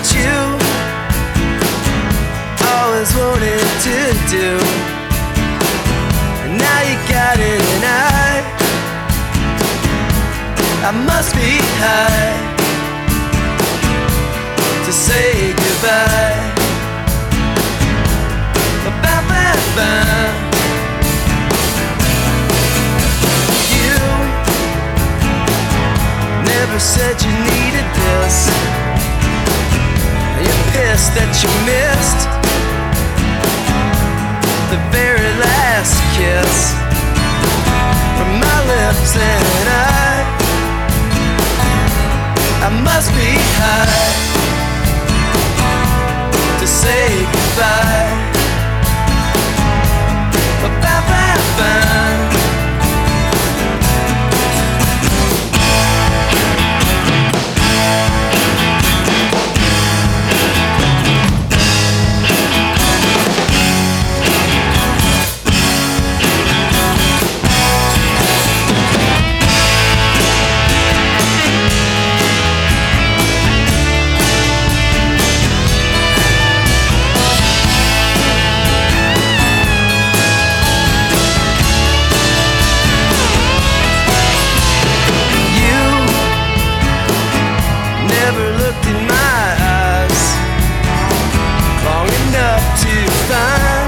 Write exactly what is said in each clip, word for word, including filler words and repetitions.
you always wanted to do. And now you got it and I I must be high to say goodbye. Ba-ba-ba. You never said you needed this. You're pissed that you missed the very last kiss from my lips, and I I must be high to say goodbye. Ba-ba-ba. Never looked in my eyes long enough to find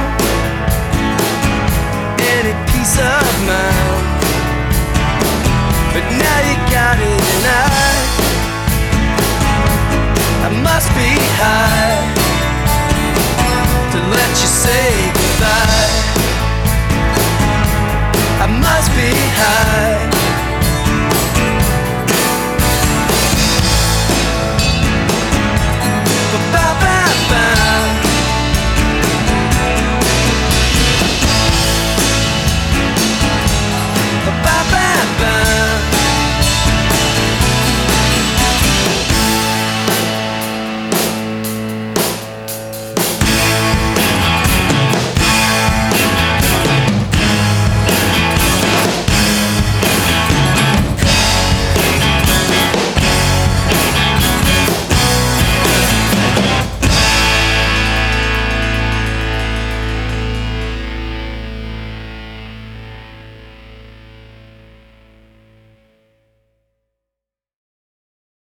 any peace of mind. But now you got it and I I must be